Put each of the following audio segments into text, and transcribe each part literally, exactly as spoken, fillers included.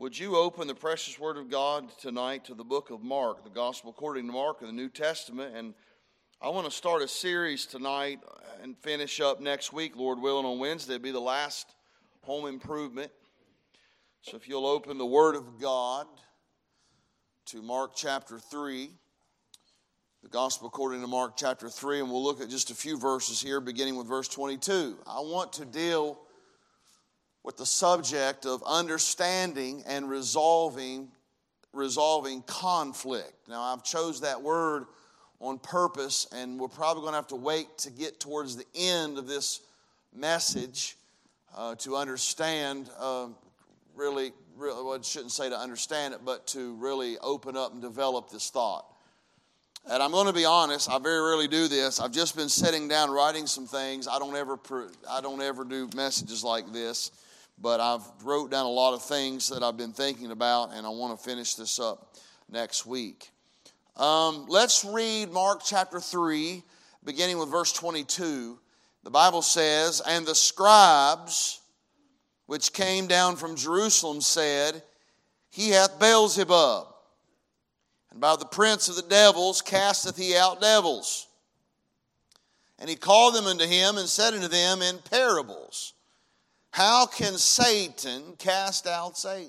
Would you open the precious Word of God tonight to the book of Mark, the Gospel according to Mark in the New Testament? And I want to start a series tonight and finish up next week, Lord willing, on Wednesday. It'll be the last home improvement. So if you'll open the Word of God to Mark chapter three, the Gospel according to Mark chapter three, and we'll look at just a few verses here, beginning with verse twenty-two. I want to deal with the subject of understanding and resolving resolving conflict. Now, I've chose that word on purpose, and we're probably going to have to wait to get towards the end of this message uh, to understand, uh, really, really, well, I shouldn't say to understand it, but to really open up and develop this thought. And I'm going to be honest, I very rarely do this. I've just been sitting down writing some things. I don't ever, I don't ever do messages like this. But I've wrote down a lot of things that I've been thinking about, and I want to finish this up next week. Um, let's read Mark chapter three, beginning with verse twenty-two. The Bible says, "And the scribes which came down from Jerusalem said, He hath Beelzebub, and by the prince of the devils casteth he out devils. And he called them unto him, and said unto them in parables, How can Satan cast out Satan?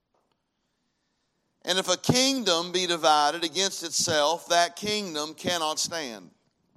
And if a kingdom be divided against itself, that kingdom cannot stand.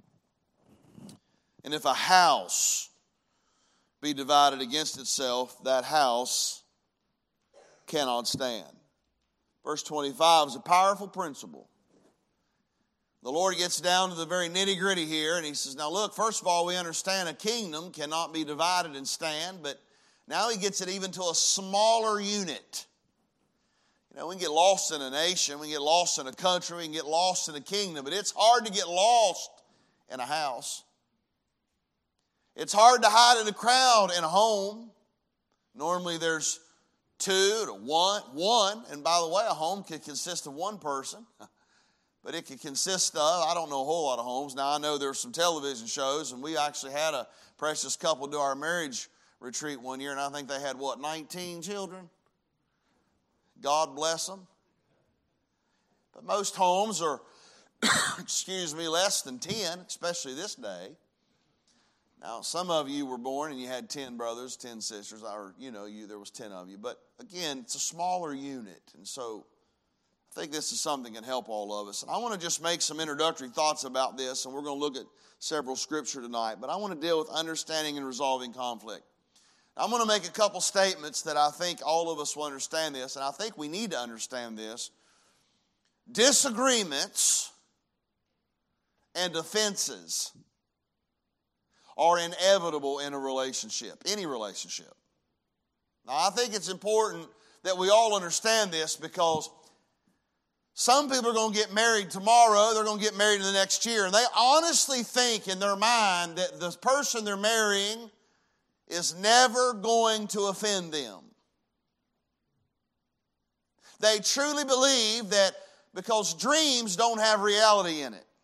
And if a house be divided against itself, that house cannot stand." Verse twenty-five is a powerful principle. The Lord gets down to the very nitty-gritty here, and he says, now look, first of all, we understand a kingdom cannot be divided and stand, but now he gets it even to a smaller unit. You know, we can get lost in a nation, we can get lost in a country, we can get lost in a kingdom, but it's hard to get lost in a house. It's hard to hide in a crowd in a home. Normally there's two to one, one, and by the way, a home can consist of one person, but it can consist of, I don't know a whole lot of homes. Now I know there's some television shows, and we actually had a precious couple do our marriage retreat one year, and I think they had, what, nineteen children? God bless them. But most homes are, excuse me, less than ten, especially this day. Now, some of you were born and you had ten brothers, ten sisters, or, you know, you there was ten of you. But, again, it's a smaller unit, and so I think this is something that can help all of us. And I want to just make some introductory thoughts about this, and we're going to look at several scripture tonight. But I want to deal with understanding and resolving conflict. I'm going to make a couple statements that I think all of us will understand this, and I think we need to understand this. Disagreements and offenses are inevitable in a relationship, any relationship. Now, I think it's important that we all understand this, because some people are going to get married tomorrow, they're going to get married in the next year, and they honestly think in their mind that the person they're marrying is never going to offend them. They truly believe that because dreams don't have reality in it.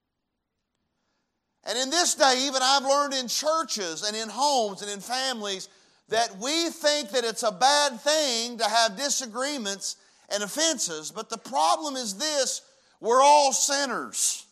And in this day, even I've learned in churches and in homes and in families that we think that it's a bad thing to have disagreements and offenses. But the problem is this: we're all sinners.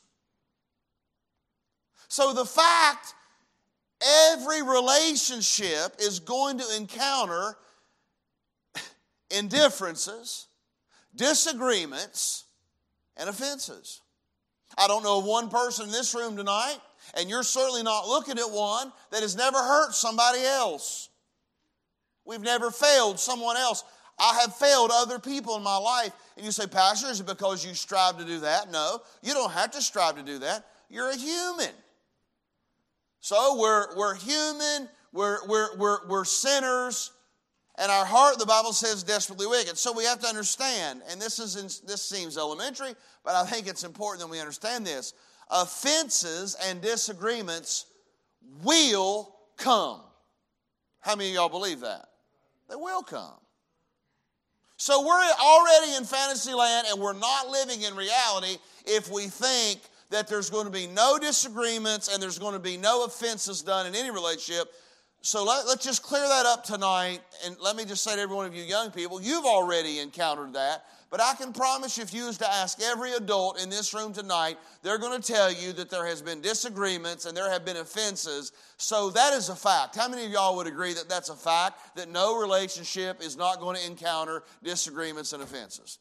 So the fact every relationship is going to encounter indifferences, disagreements, and offenses. I don't know of one person in this room tonight, and you're certainly not looking at one, that has never hurt somebody else. We've never failed someone else. I have failed other people in my life. And you say, Pastor, is it because you strive to do that? No, you don't have to strive to do that. You're a human. So we're, we're human, we're, we're, we're, we're sinners, and our heart, the Bible says, desperately wicked. So we have to understand, and this is in, this seems elementary, but I think it's important that we understand this. Offenses and disagreements will come. How many of y'all believe that? They will come. So we're already in fantasy land, and we're not living in reality if we think that there's going to be no disagreements and there's going to be no offenses done in any relationship. So let, let's just clear that up tonight. And let me just say to every one of you young people, you've already encountered that. But I can promise you, if you was to ask every adult in this room tonight, they're going to tell you that there has been disagreements and there have been offenses. So that is a fact. How many of y'all would agree that that's a fact, that no relationship is not going to encounter disagreements and offenses?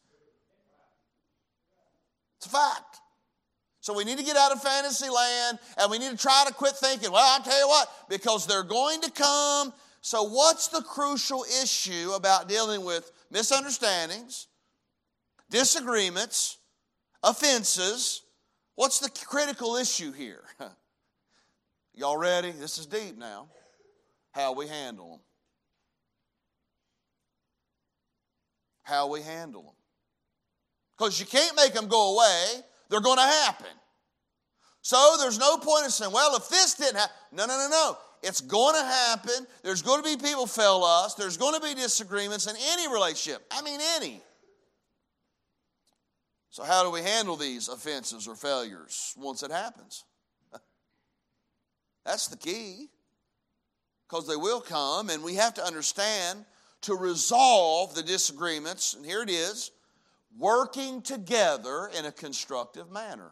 It's a fact. So we need to get out of fantasy land, and we need to try to quit thinking, well, I'll tell you what, because they're going to come. So what's the crucial issue about dealing with misunderstandings, disagreements, offenses? What's the critical issue here? Y'all ready? This is deep now. How we handle them. How we handle them. Because you can't make them go away. They're going to happen. So there's no point in saying, well, if this didn't happen. No, no, no, no. It's going to happen. There's going to be people fail us. There's going to be disagreements in any relationship. I mean, any. So how do we handle these offenses or failures once it happens? That's the key. Because they will come, and we have to understand to resolve the disagreements, and here it is, working together in a constructive manner.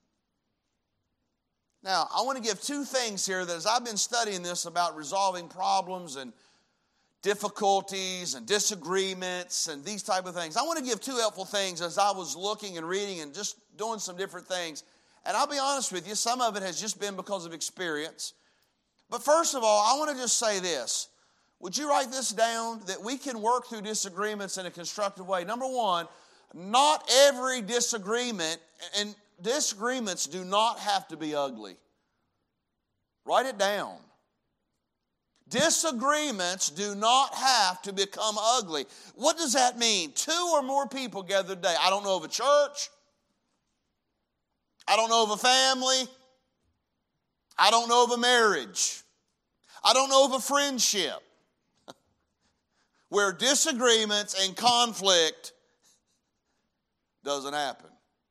Now, I want to give two things here that as I've been studying this about resolving problems and difficulties and disagreements and these type of things, I want to give two helpful things as I was looking and reading and just doing some different things. And I'll be honest with you, some of it has just been because of experience. But first of all, I want to just say this. Would you write this down? That we can work through disagreements in a constructive way. Number one, not every disagreement, and disagreements do not have to be ugly. Write it down. Disagreements do not have to become ugly. What does that mean? Two or more people gathered today. I don't know of a church. I don't know of a family. I don't know of a marriage. I don't know of a friendship where disagreements and conflict doesn't happen.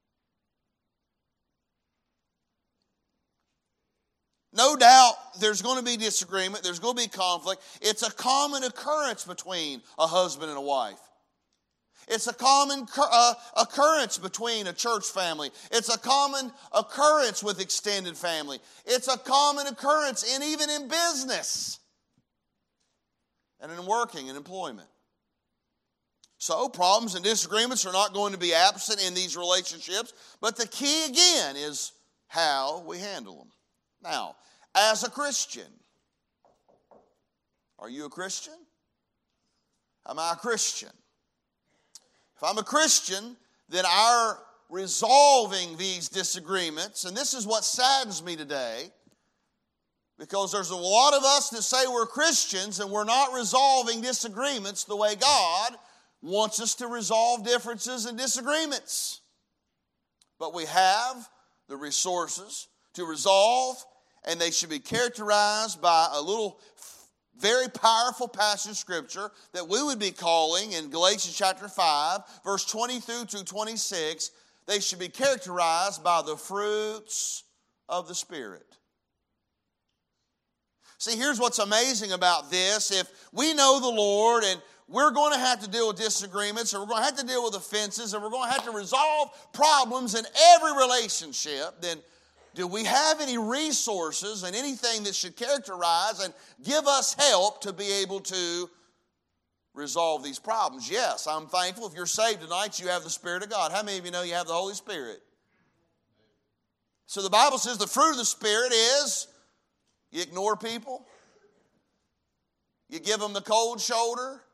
No doubt there's going to be disagreement, there's going to be conflict. It's a common occurrence between a husband and a wife. It's a common uh, occurrence between a church family. It's a common occurrence with extended family. It's a common occurrence in even in business and in working and employment. So problems and disagreements are not going to be absent in these relationships, but the key again is how we handle them. Now, as a Christian, are you a Christian? Am I a Christian? If I'm a Christian, then our resolving these disagreements, and this is what saddens me today, because there's a lot of us that say we're Christians and we're not resolving disagreements the way God wants us to resolve differences and disagreements. But we have the resources to resolve, and they should be characterized by a little very powerful passage of Scripture that we would be calling in Galatians chapter five, verse twenty through to twenty-six, they should be characterized by the fruits of the Spirit. See, here's what's amazing about this. If we know the Lord and we're going to have to deal with disagreements, and we're going to have to deal with offenses, and we're going to have to resolve problems in every relationship, then do we have any resources and anything that should characterize and give us help to be able to resolve these problems? Yes, I'm thankful. If you're saved tonight, you have the Spirit of God. How many of you know you have the Holy Spirit? So the Bible says the fruit of the Spirit is you ignore people, you give them the cold shoulder,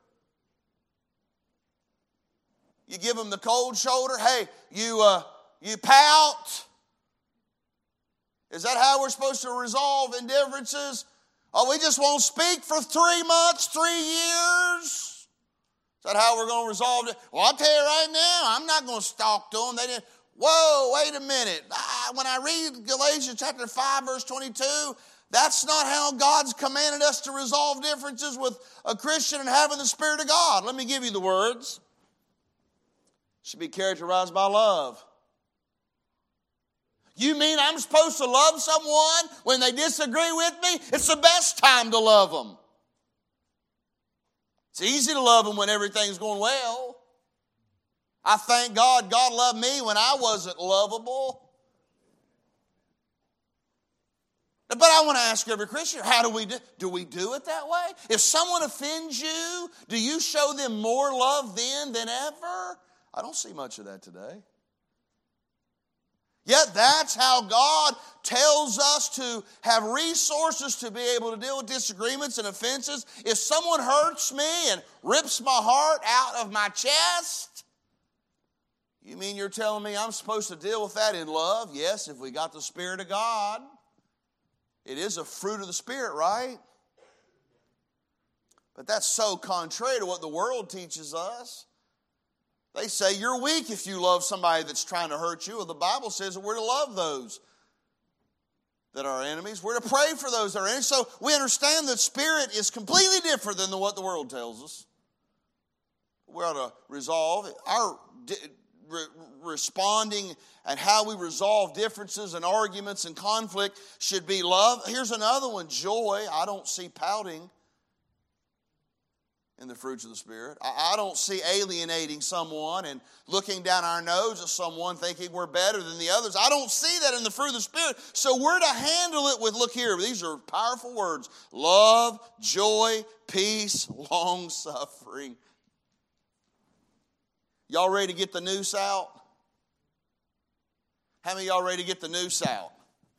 you give them the cold shoulder. Hey, you uh, you pout. Is that how we're supposed to resolve indifferences? Oh, we just won't speak for three months, three years? Is that how we're going to resolve it? Well, I'll tell you right now, I'm not going to talk to them. They didn't. Whoa, wait a minute. Ah, when I read Galatians chapter five, verse twenty-two, that's not how God's commanded us to resolve differences with a Christian and having the Spirit of God. Let me give you the words. It should be characterized by love. You mean I'm supposed to love someone when they disagree with me? It's the best time to love them. It's easy to love them when everything's going well. I thank God God loved me when I wasn't lovable. But I want to ask every Christian, how do we do? Do we do it that way? If someone offends you, do you show them more love then than ever? I don't see much of that today. Yet that's how God tells us to have resources to be able to deal with disagreements and offenses. If someone hurts me and rips my heart out of my chest, you mean you're telling me I'm supposed to deal with that in love? Yes, if we got the Spirit of God. It is a fruit of the Spirit, right? But that's so contrary to what the world teaches us. They say you're weak if you love somebody that's trying to hurt you. Well, the Bible says that we're to love those that are our enemies. We're to pray for those that are enemies. So we understand that Spirit is completely different than what the world tells us. We ought to resolve our re- responding and how we resolve differences and arguments and conflict should be love. Here's another one, joy. I don't see pouting in the fruits of the Spirit. I, I don't see alienating someone and looking down our nose at someone thinking we're better than the others. I don't see that in the fruit of the Spirit. So we're to handle it with, look here, these are powerful words. Love, joy, peace, long-suffering. Y'all ready to get the noose out? How many of y'all ready to get the noose out?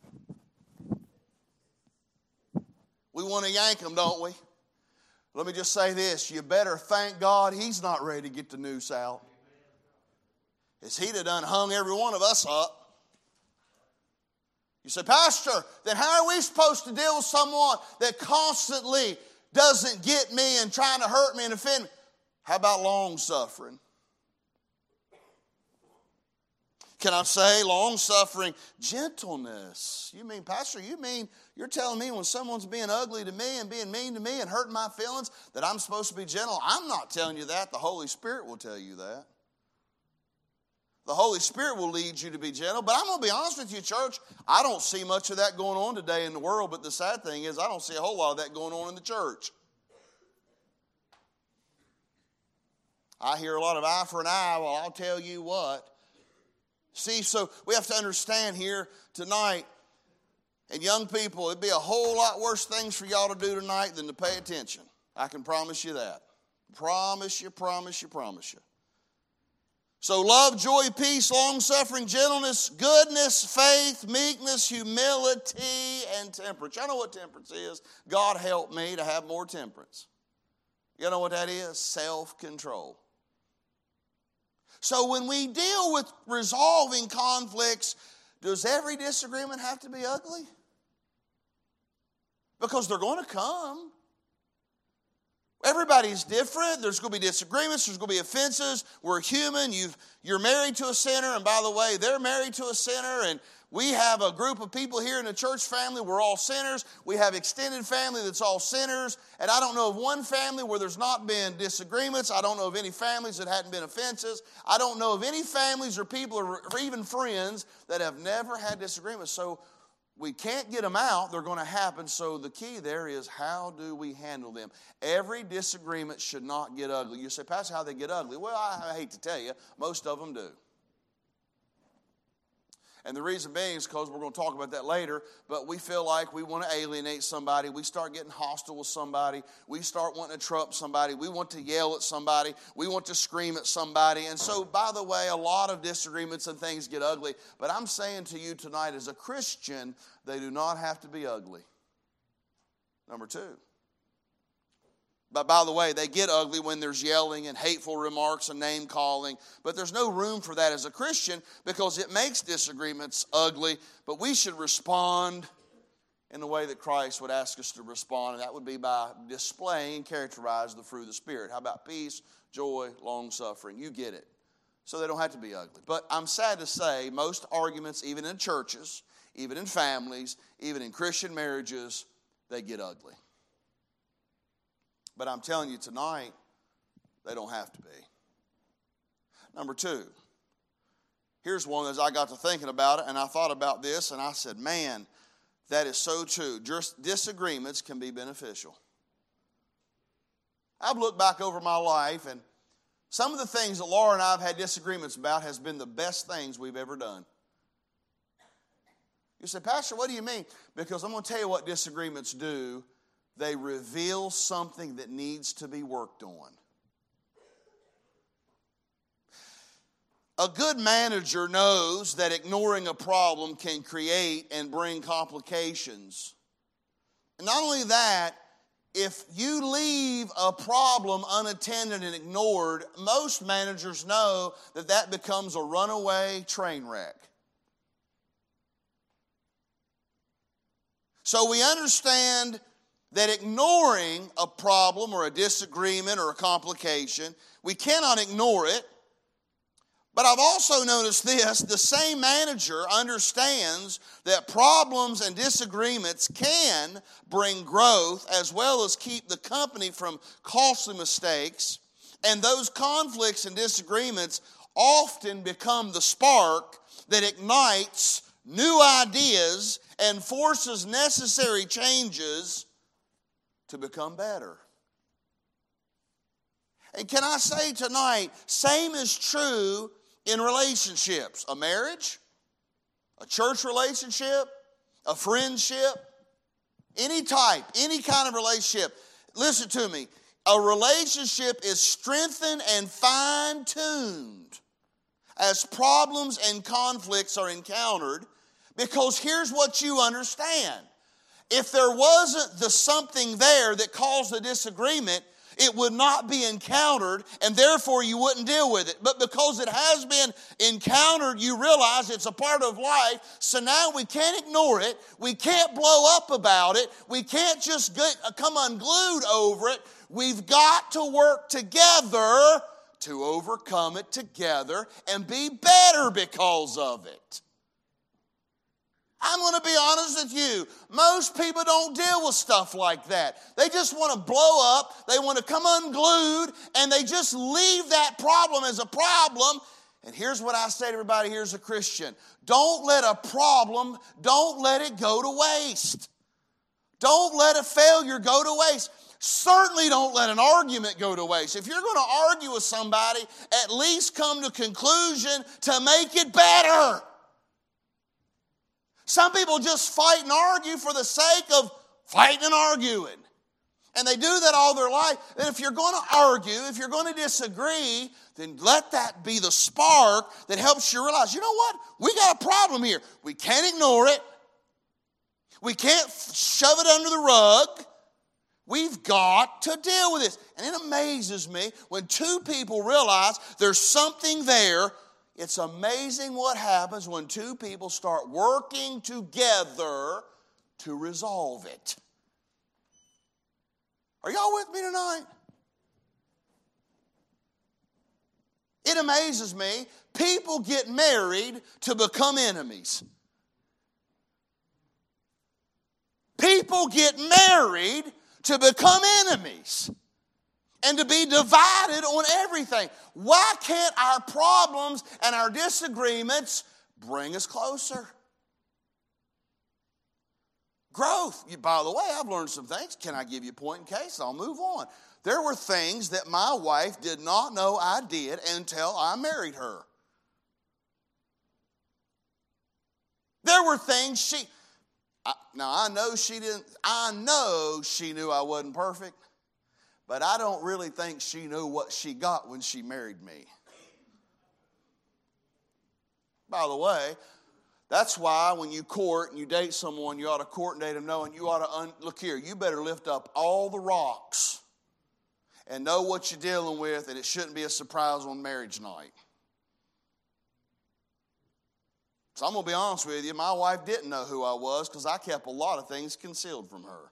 We want to yank them, don't we? Let me just say this. You better thank God He's not ready to get the noose out. As He'd have done hung every one of us up. You say, Pastor, then how are we supposed to deal with someone that constantly doesn't get me and trying to hurt me and offend me? How about long-suffering? Can I say long-suffering? Gentleness. You mean, Pastor, you mean you're telling me when someone's being ugly to me and being mean to me and hurting my feelings that I'm supposed to be gentle? I'm not telling you that. The Holy Spirit will tell you that. The Holy Spirit will lead you to be gentle. But I'm going to be honest with you, church. I don't see much of that going on today in the world. But the sad thing is I don't see a whole lot of that going on in the church. I hear a lot of eye for an eye. Well, I'll tell you what. See, so we have to understand here tonight, and young people, it'd be a whole lot worse things for y'all to do tonight than to pay attention. I can promise you that. Promise you, promise you, promise you. So love, joy, peace, long-suffering, gentleness, goodness, faith, meekness, humility, and temperance. Y'all know what temperance is? God help me to have more temperance. You know what that is? Self-control. So when we deal with resolving conflicts, does every disagreement have to be ugly? Because they're going to come. Everybody's different. There's going to be disagreements. There's going to be offenses. We're human. You've, you're married to a sinner. And by the way, they're married to a sinner. And we have a group of people here in the church family. We're all sinners. We have extended family that's all sinners. And I don't know of one family where there's not been disagreements. I don't know of any families that hadn't been offenses. I don't know of any families or people or even friends that have never had disagreements. So we can't get them out. They're going to happen. So the key there is, how do we handle them? Every disagreement should not get ugly. You say, Pastor, how they get ugly? Well, I, I hate to tell you, most of them do. And the reason being is because we're going to talk about that later, but we feel like we want to alienate somebody. We start getting hostile with somebody. We start wanting to trump somebody. We want to yell at somebody. We want to scream at somebody. And so, by the way, a lot of disagreements and things get ugly. But I'm saying to you tonight, as a Christian, they do not have to be ugly. Number two. But by the way, they get ugly when there's yelling and hateful remarks and name calling. But there's no room for that as a Christian because it makes disagreements ugly. But we should respond in the way that Christ would ask us to respond. And that would be by displaying and characterizing the fruit of the Spirit. How about peace, joy, long-suffering? You get it. So they don't have to be ugly. But I'm sad to say most arguments, even in churches, even in families, even in Christian marriages, they get ugly. But I'm telling you tonight, they don't have to be. Number two, here's one as I got to thinking about it, and I thought about this, and I said, man, that is so true. Disagreements can be beneficial. I've looked back over my life, and some of the things that Laura and I have had disagreements about has been the best things we've ever done. You say, Pastor, what do you mean? Because I'm going to tell you what disagreements do. They reveal something that needs to be worked on. A good manager knows that ignoring a problem can create and bring complications. And not only that, if you leave a problem unattended and ignored, most managers know that that becomes a runaway train wreck. So we understand that ignoring a problem or a disagreement or a complication, we cannot ignore it. But I've also noticed this, the same manager understands that problems and disagreements can bring growth as well as keep the company from costly mistakes. And those conflicts and disagreements often become the spark that ignites new ideas and forces necessary changes to become better. And can I say tonight, same is true in relationships. A marriage, a church relationship, a friendship, any type, any kind of relationship. Listen to me. A relationship is strengthened and fine-tuned as problems and conflicts are encountered, because here's what you understand. If there wasn't the something there that caused the disagreement, it would not be encountered, and therefore you wouldn't deal with it. But because it has been encountered, you realize it's a part of life, so now we can't ignore it. We can't blow up about it. We can't just get, come unglued over it. We've got to work together to overcome it together and be better because of it. I'm going to be honest with you. Most people don't deal with stuff like that. They just want to blow up. They want to come unglued, and they just leave that problem as a problem. And here's what I say to everybody here as a Christian. Don't let a problem, don't let it go to waste. Don't let a failure go to waste. Certainly don't let an argument go to waste. If you're going to argue with somebody, at least come to a conclusion to make it better. Some people just fight and argue for the sake of fighting and arguing. And they do that all their life. And if you're going to argue, if you're going to disagree, then let that be the spark that helps you realize, you know what? We got a problem here. We can't ignore it. We can't shove it under the rug. We've got to deal with this. And it amazes me when two people realize there's something there. It's amazing what happens when two people start working together to resolve it. Are y'all with me tonight? It amazes me. People get married to become enemies. People get married to become enemies. And to be divided on everything. Why can't our problems and our disagreements bring us closer? Growth. By the way, I've learned some things. Can I give you a point in case? I'll move on. There were things that my wife did not know I did until I married her. There were things she... I, now, I know she didn't... I know she knew I wasn't perfect. But I don't really think she knew what she got when she married me. By the way, that's why when you court and you date someone, you ought to court and date them knowing you ought to, un- look here, you better lift up all the rocks and know what you're dealing with, and it shouldn't be a surprise on marriage night. So I'm going to be honest with you, my wife didn't know who I was because I kept a lot of things concealed from her.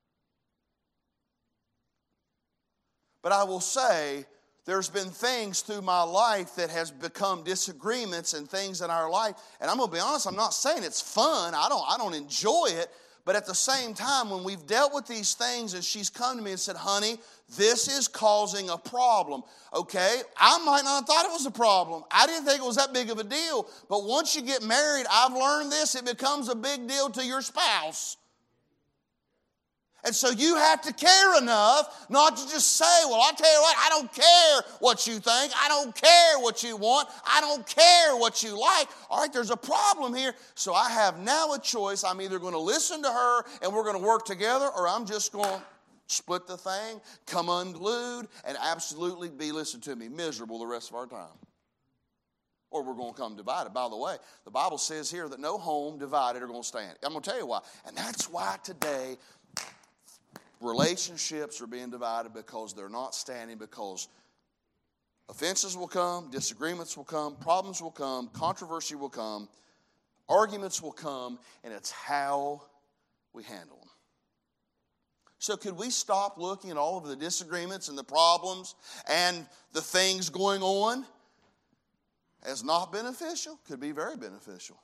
But I will say, there's been things through my life that has become disagreements and things in our life. And I'm going to be honest, I'm not saying it's fun. I don't, I don't enjoy it. But at the same time, when we've dealt with these things and she's come to me and said, honey, this is causing a problem. Okay, I might not have thought it was a problem. I didn't think it was that big of a deal. But once you get married, I've learned this, it becomes a big deal to your spouse. And so you have to care enough not to just say, well, I'll tell you what, I don't care what you think. I don't care what you want. I don't care what you like. All right, there's a problem here. So I have now a choice. I'm either going to listen to her and we're going to work together, or I'm just going to split the thing, come unglued, and absolutely be, listen to me, miserable the rest of our time. Or we're going to come divided. By the way, the Bible says here that no home divided are going to stand. I'm going to tell you why. And that's why today relationships are being divided, because they're not standing, because offenses will come, disagreements will come, problems will come, controversy will come, arguments will come, and it's how we handle them. So could we stop looking at all of the disagreements and the problems and the things going on as not beneficial? Could be very beneficial.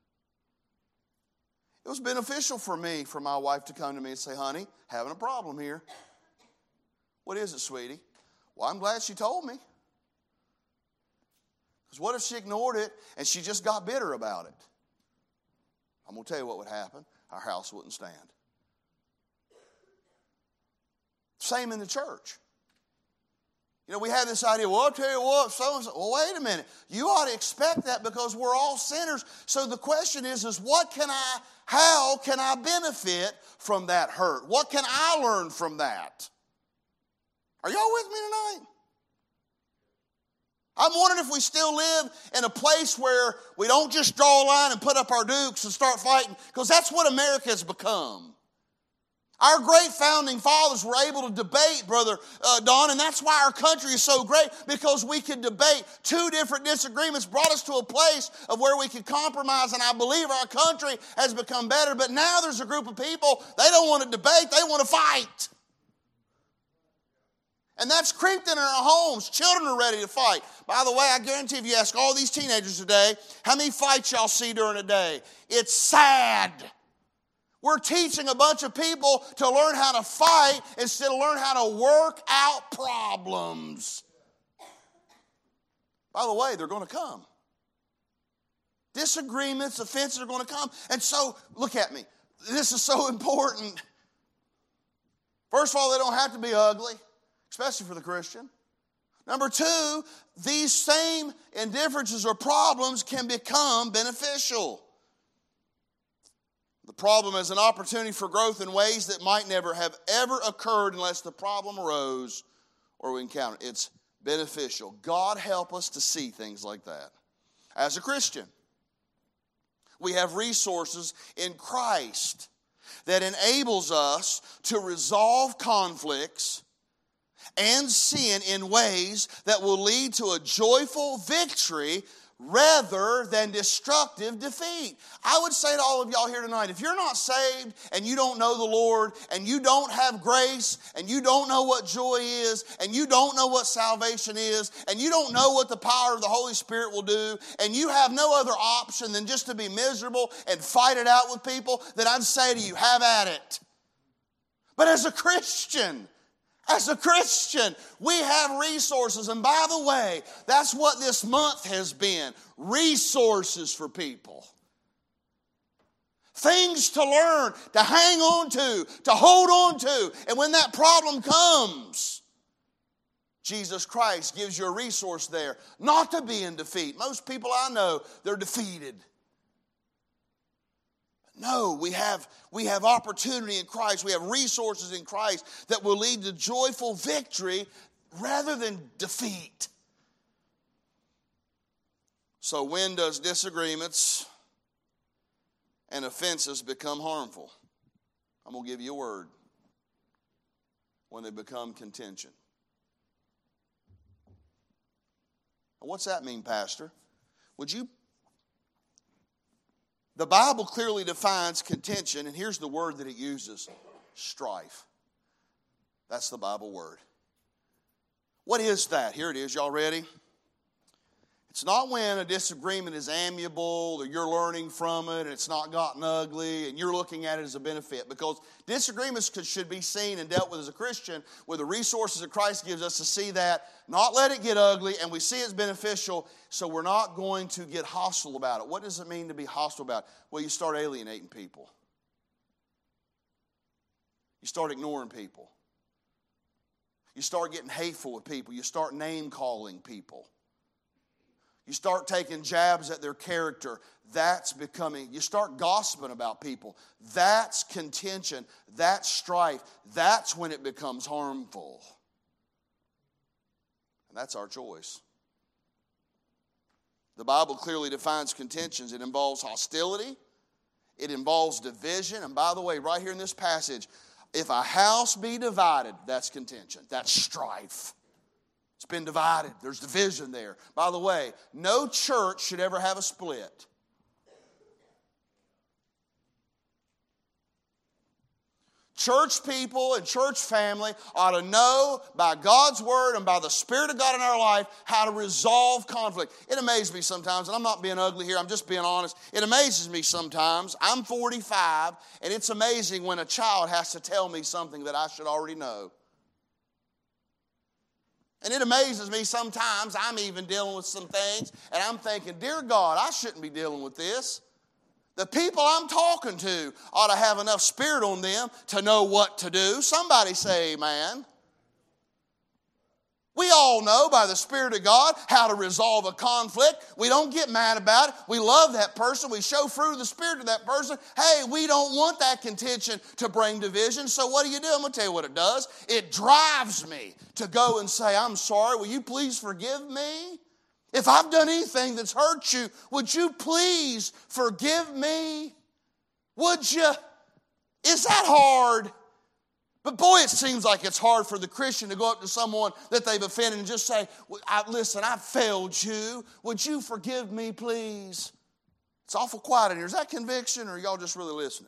It was beneficial for me, for my wife to come to me and say, honey, having a problem here. What is it, sweetie? Well, I'm glad she told me. Because what if she ignored it and she just got bitter about it? I'm going to tell you what would happen. Our house wouldn't stand. Same in the church. You know, we have this idea, well, I'll tell you what, so-and-so. Well, wait a minute. You ought to expect that, because we're all sinners. So the question is, is what can I, how can I benefit from that hurt? What can I learn from that? Are y'all with me tonight? I'm wondering if we still live in a place where we don't just draw a line and put up our dukes and start fighting, because that's what America has become. Our great founding fathers were able to debate, Brother uh, Don, and that's why our country is so great, because we could debate. Two different disagreements brought us to a place of where we could compromise, and I believe our country has become better. But now there's a group of people, they don't want to debate, they want to fight. And that's creeped in our homes. Children are ready to fight. By the way, I guarantee if you ask all these teenagers today, how many fights y'all see during a day? It's sad. We're teaching a bunch of people to learn how to fight instead of learn how to work out problems. By the way, they're going to come. Disagreements, offenses are going to come. And so, look at me. This is so important. First of all, they don't have to be ugly, especially for the Christian. Number two, these same indifferences or problems can become beneficial. The problem is an opportunity for growth in ways that might never have ever occurred unless the problem arose or we encountered. It's beneficial. God help us to see things like that. As a Christian, we have resources in Christ that enables us to resolve conflicts and sin in ways that will lead to a joyful victory rather than destructive defeat. I would say to all of y'all here tonight, if you're not saved and you don't know the Lord and you don't have grace and you don't know what joy is and you don't know what salvation is and you don't know what the power of the Holy Spirit will do and you have no other option than just to be miserable and fight it out with people, then I'd say to you, have at it. But as a Christian, As a Christian, we have resources. And by the way, that's what this month has been. Resources for people. Things to learn, to hang on to, to hold on to. And when that problem comes, Jesus Christ gives you a resource there. Not to be in defeat. Most people I know, they're defeated. No, we have, we have opportunity in Christ. We have resources in Christ that will lead to joyful victory rather than defeat. So when does disagreements and offenses become harmful? I'm going to give you a word. When they become contention. What's that mean, Pastor? Would you The Bible clearly defines contention, and here's the word that it uses, strife. That's the Bible word. What is that? Here it is. Y'all ready? It's not when a disagreement is amiable or you're learning from it and it's not gotten ugly and you're looking at it as a benefit. Because disagreements could, should be seen and dealt with as a Christian with the resources that Christ gives us to see that, not let it get ugly, and we see it's beneficial, so we're not going to get hostile about it. What does it mean to be hostile about it? Well, you start alienating people. You start ignoring people. You start getting hateful with people. You start name-calling people. You start taking jabs at their character. That's becoming, you start gossiping about people. That's contention. That's strife. That's when it becomes harmful. And that's our choice. The Bible clearly defines contentions. It involves hostility. It involves division. And by the way, right here in this passage, if a house be divided, that's contention. That's strife. It's been divided. There's division there. By the way, no church should ever have a split. Church people and church family ought to know by God's Word and by the Spirit of God in our life how to resolve conflict. It amazes me sometimes, and I'm not being ugly here, I'm just being honest. It amazes me sometimes. I'm forty-five, and it's amazing when a child has to tell me something that I should already know. And it amazes me sometimes, I'm even dealing with some things, and I'm thinking, dear God, I shouldn't be dealing with this. The people I'm talking to ought to have enough spirit on them to know what to do. Somebody say amen. We all know by the Spirit of God how to resolve a conflict. We don't get mad about it. We love that person. We show fruit of the Spirit to that person. Hey, we don't want that contention to bring division. So what do you do? I'm going to tell you what it does. It drives me to go and say, I'm sorry. Will you please forgive me? If I've done anything that's hurt you, would you please forgive me? Would you? Is that hard? But boy, it seems like it's hard for the Christian to go up to someone that they've offended and just say, listen, I failed you. Would you forgive me, please? It's awful quiet in here. Is that conviction, or are y'all just really listening?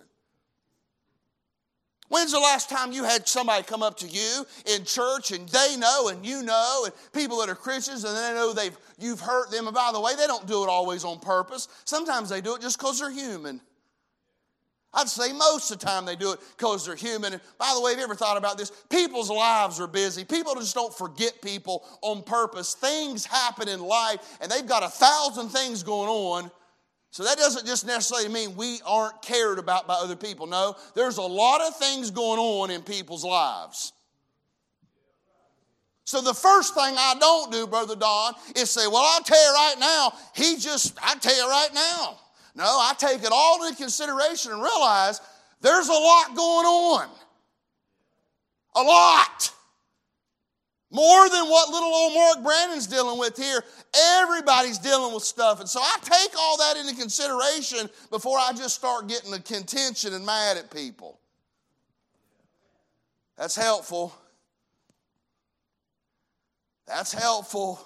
When's the last time you had somebody come up to you in church and they know and you know, and people that are Christians and they know they've you've hurt them? And by the way, they don't do it always on purpose. Sometimes they do it just because they're human. I'd say most of the time they do it because they're human. And by the way, have you ever thought about this? People's lives are busy. People just don't forget people on purpose. Things happen in life, and they've got a thousand things going on. So that doesn't just necessarily mean we aren't cared about by other people. No, there's a lot of things going on in people's lives. So the first thing I don't do, Brother Don, is say, well, I'll tell you right now, he just, I tell you right now. No, I take it all into consideration and realize there's a lot going on. A lot. More than what little old Mark Brandon's dealing with here. Everybody's dealing with stuff. And so I take all that into consideration before I just start getting the contention and mad at people. That's helpful. That's helpful.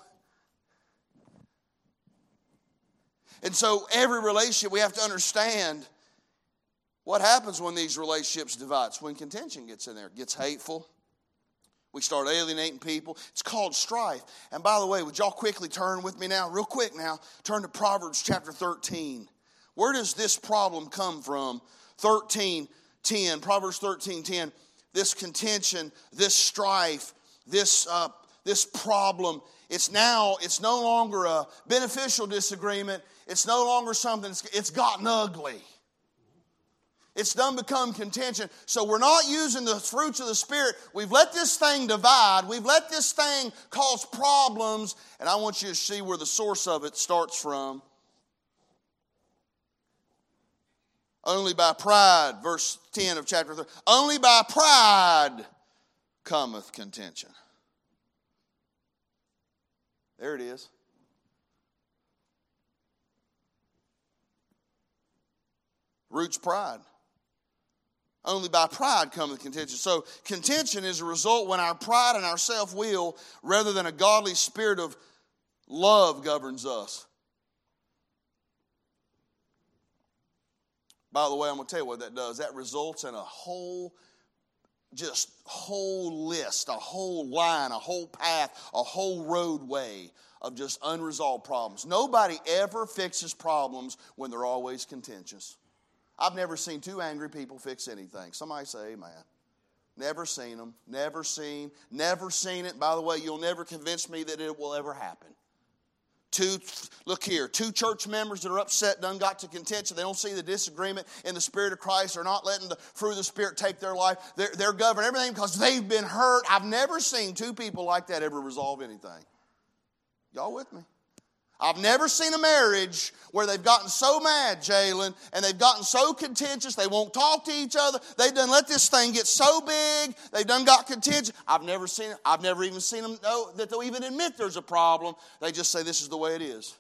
And so every relationship, we have to understand what happens when these relationships divide. It's when contention gets in there. It gets hateful. We start alienating people. It's called strife. And by the way, would y'all quickly turn with me now, real quick now, turn to Proverbs chapter thirteen. Where does this problem come from? thirteen ten, Proverbs thirteen ten. This contention, this strife, this uh, this problem, it's now, it's no longer a beneficial disagreement. It's no longer something, it's gotten ugly. It's done become contention. So we're not using the fruits of the Spirit. We've let this thing divide. We've let this thing cause problems. And I want you to see where the source of it starts from. Only by pride, verse ten of chapter three. Only by pride cometh contention. There it is. Root's pride. Only by pride cometh contention. So contention is a result when our pride and our self-will, rather than a godly spirit of love, governs us. By the way, I'm going to tell you what that does. That results in a whole, just whole list, a whole line, a whole path, a whole roadway of just unresolved problems. Nobody ever fixes problems when they're always contentious. I've never seen two angry people fix anything. Somebody say amen. Never seen them. Never seen. Never seen it. By the way, you'll never convince me that it will ever happen. Two, look here, two church members that are upset, done got to contention. They don't see the disagreement in the Spirit of Christ. They're not letting the fruit of the Spirit take their life. They're, they're governing everything because they've been hurt. I've never seen two people like that ever resolve anything. Y'all with me? I've never seen a marriage where they've gotten so mad, Jalen, and they've gotten so contentious, they won't talk to each other. They've done let this thing get so big, they've done got contentious. I've never seen it. I've never even seen them know that they'll even admit there's a problem. They just say this is the way it is.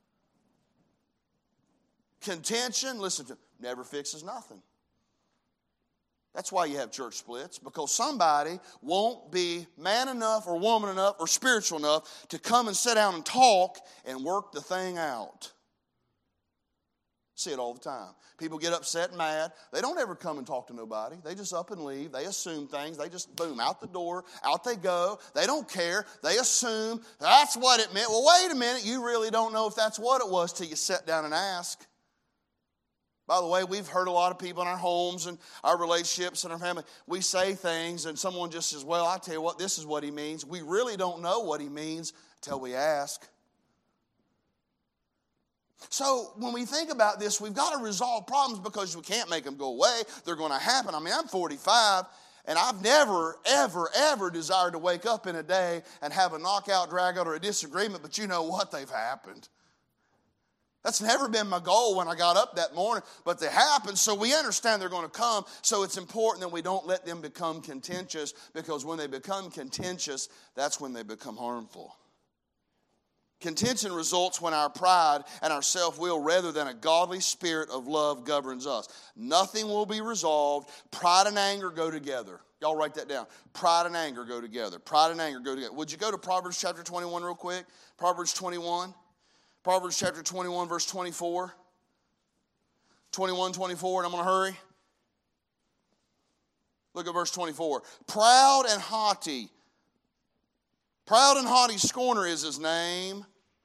Contention, listen to, never fixes nothing. That's why you have church splits, because somebody won't be man enough or woman enough or spiritual enough to come and sit down and talk and work the thing out. See it all the time. People get upset and mad. They don't ever come and talk to nobody. They just up and leave. They assume things. They just, boom, out the door. Out they go. They don't care. They assume that's what it meant. Well, wait a minute. You really don't know if that's what it was till you sit down and ask. By the way, we've heard a lot of people in our homes and our relationships and our family. We say things and someone just says, well, I tell you what, this is what he means. We really don't know what he means until we ask. So when we think about this, we've got to resolve problems because we can't make them go away. They're going to happen. I mean, I'm forty-five, and I've never, ever, ever desired to wake up in a day and have a knockout, drag out, or a disagreement, but you know what? They've happened. That's never been my goal when I got up that morning, but they happen, so we understand they're going to come, so it's important that we don't let them become contentious, because when they become contentious, that's when they become harmful. Contention results when our pride and our self-will rather than a godly spirit of love governs us. Nothing will be resolved. Pride and anger go together. Y'all write that down. Pride and anger go together. Pride and anger go together. Would you go to Proverbs chapter twenty-one real quick? Proverbs twenty-one. Proverbs chapter twenty-one, verse twenty-four. twenty-one, twenty-four, and I'm going to hurry. Look at verse twenty-four. Proud and haughty. Proud and haughty scorner is his name,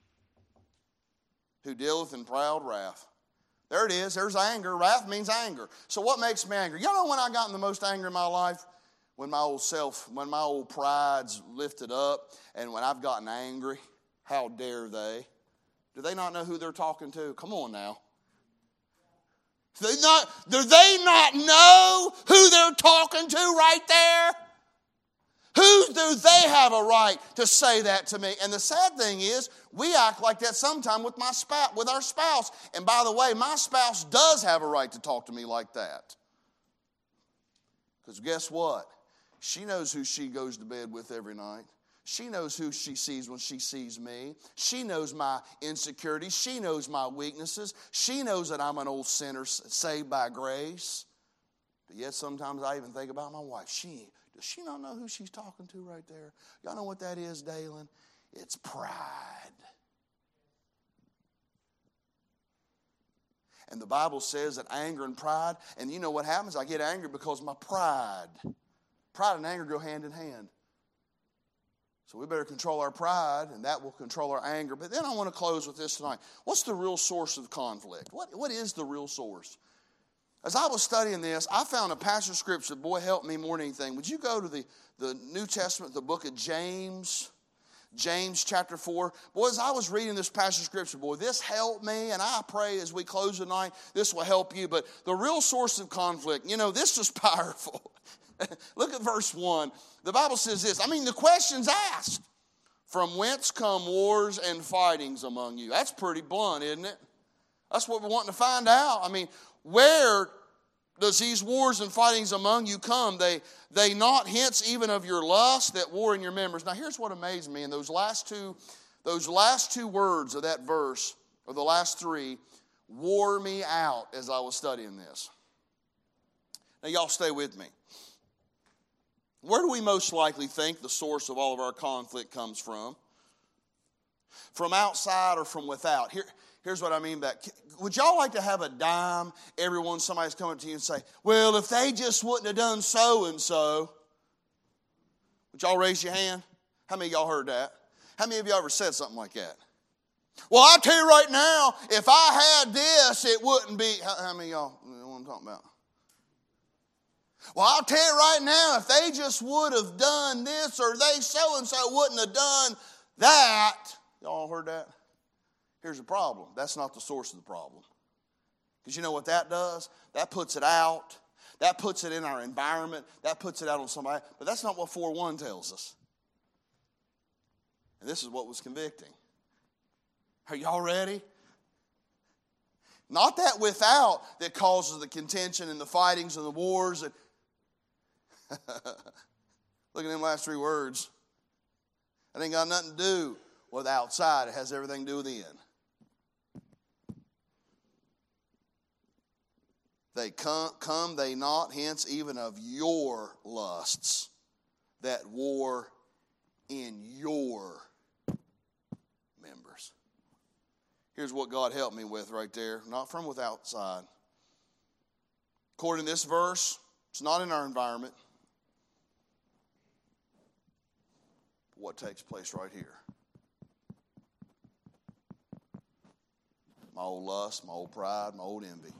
who dealeth in proud wrath. There it is. There's anger. Wrath means anger. So what makes me angry? Y'all know when I got in the most anger in my life? When my old self, when my old pride's lifted up, and when I've gotten angry. How dare they? Do they not know who they're talking to? Come on now. Do they not, do they not know who they're talking to right there? Who do they have a right to say that to me? And the sad thing is, we act like that sometime with my spouse, with our spouse. And by the way, my spouse does have a right to talk to me like that. Because guess what? She knows who she goes to bed with every night. She knows who she sees when she sees me. She knows my insecurities. She knows my weaknesses. She knows that I'm an old sinner saved by grace. But yet sometimes I even think about my wife. She, does she not know who she's talking to right there? Y'all know what that is, Dalen? It's pride. And the Bible says that anger and pride, and you know what happens? I get angry because of my pride. Pride and anger go hand in hand. So we better control our pride, and that will control our anger. But then I want to close with this tonight. What's the real source of conflict? What, what is the real source? As I was studying this, I found a passage of Scripture. Boy, helped me more than anything. Would you go to the, the New Testament, the book of James? James chapter four. Boy, as I was reading this passage of Scripture, boy, this helped me, and I pray as we close tonight, this will help you. But the real source of conflict, you know, this is powerful. Look at verse one. The Bible says this. I mean, the question's asked. From whence come wars and fightings among you? That's pretty blunt, isn't it? That's what we're wanting to find out. I mean, where does these wars and fightings among you come? They, they not hence even of your lust that war in your members. Now, here's what amazed me in those last two, those last two words of that verse, or the last three, wore me out as I was studying this. Now, y'all stay with me. Where do we most likely think the source of all of our conflict comes from? From outside or from without? Here, here's what I mean by that. Would y'all like to have a dime every one somebody's coming to you and say, well, if they just wouldn't have done so-and-so? Would y'all raise your hand? How many of y'all heard that? How many of y'all ever said something like that? Well, I'll tell you right now, if I had this, it wouldn't be. How, how many of y'all know what I'm talking about? Well, I'll tell you right now, if they just would have done this or they so-and-so wouldn't have done that. Y'all heard that? Here's the problem. That's not the source of the problem. Because you know what that does? That puts it out. That puts it in our environment. That puts it out on somebody. But that's not what four one tells us. And this is what was convicting. Are y'all ready? Not that without that causes the contention and the fightings and the wars. And look at them last three words. It ain't got nothing to do with outside. It has everything to do with in. They come, come they not, hence even of your lusts that war in your members. Here's what God helped me with right there, not from with outside. According to this verse, it's not in our environment. What takes place right here? My old lust, my old pride, my old envy.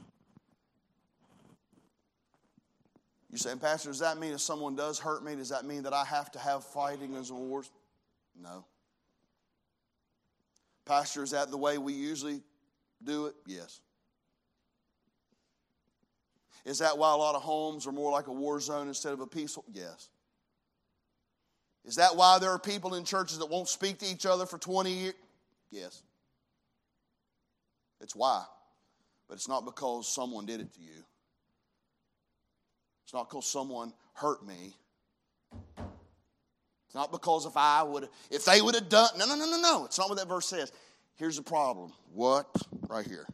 You say, Pastor, does that mean if someone does hurt me, does that mean that I have to have fighting and wars? No. Pastor, is that the way we usually do it? Yes. Is that why a lot of homes are more like a war zone instead of a peaceful? Yes. Is that why there are people in churches that won't speak to each other for twenty years? Yes. It's why. But it's not because someone did it to you. It's not because someone hurt me. It's not because if I would, if they would have done, no, no, no, no, no. It's not what that verse says. Here's the problem. What? Right here.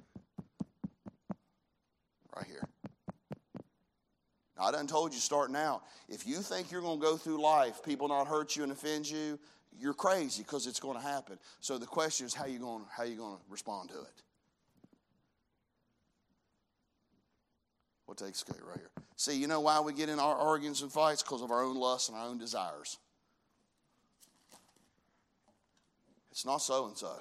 Right here. Now, I done told you starting out, if you think you're going to go through life, people not hurt you and offend you, you're crazy because it's going to happen. So the question is, how you going, how you going to respond to it? What takes care right here? See, you know why we get in our arguments and fights? Because of our own lusts and our own desires. It's not so-and-so.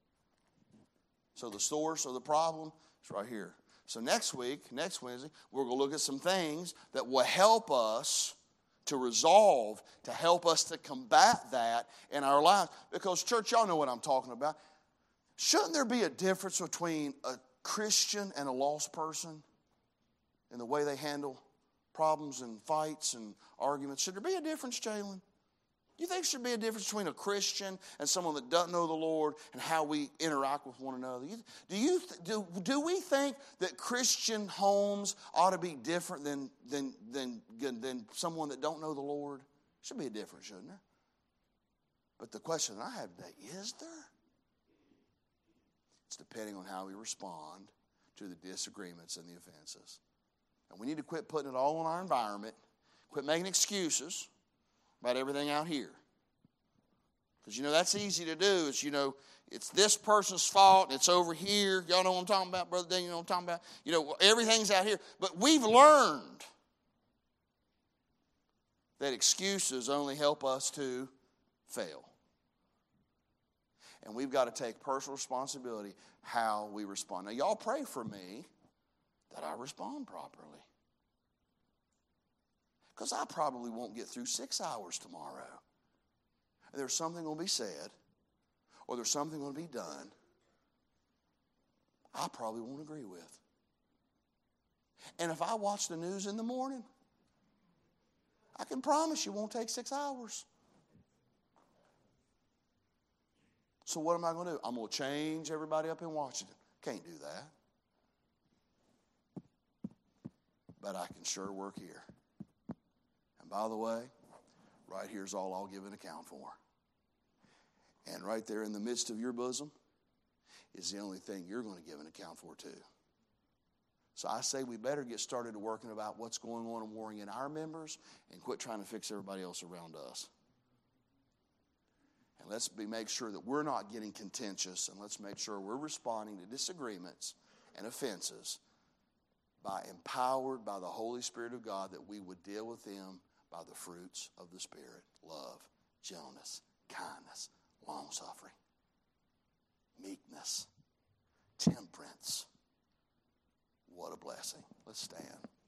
So the source of the problem is right here. So next week, next Wednesday, we're going to look at some things that will help us to resolve, to help us to combat that in our lives. Because, church, y'all know what I'm talking about. Shouldn't there be a difference between a Christian and a lost person in the way they handle problems and fights and arguments? Should there be a difference, Jalen? Do you think there should be a difference between a Christian and someone that doesn't know the Lord and how we interact with one another? Do you do, do we think that Christian homes ought to be different than, than, than, than someone that don't know the Lord? Should be a difference, shouldn't there? But the question I have today, is there? It's depending on how we respond to the disagreements and the offenses. And we need to quit putting it all on our environment, quit making excuses about everything out here. Because, you know, that's easy to do. It's, you know, it's this person's fault, and it's over here. Y'all know what I'm talking about, Brother Dan? You know what I'm talking about? You know, everything's out here. But we've learned that excuses only help us to fail. And we've got to take personal responsibility how we respond. Now, y'all pray for me that I respond properly. Because I probably won't get through six hours tomorrow. There's something going to be said, or there's something going to be done I probably won't agree with. And if I watch the news in the morning, I can promise you it won't take six hours. So what am I going to do? I'm going to change everybody up in Washington. Can't do that. But I can sure work here. And by the way, right here's all I'll give an account for. And right there in the midst of your bosom is the only thing you're going to give an account for too. So I say we better get started working about what's going on and warring in our members and quit trying to fix everybody else around us. And let's be, make sure that we're not getting contentious, and let's make sure we're responding to disagreements and offenses by empowered by the Holy Spirit of God, that we would deal with them by the fruits of the Spirit: love, gentleness, kindness, long-suffering, meekness, temperance. What a blessing. Let's stand.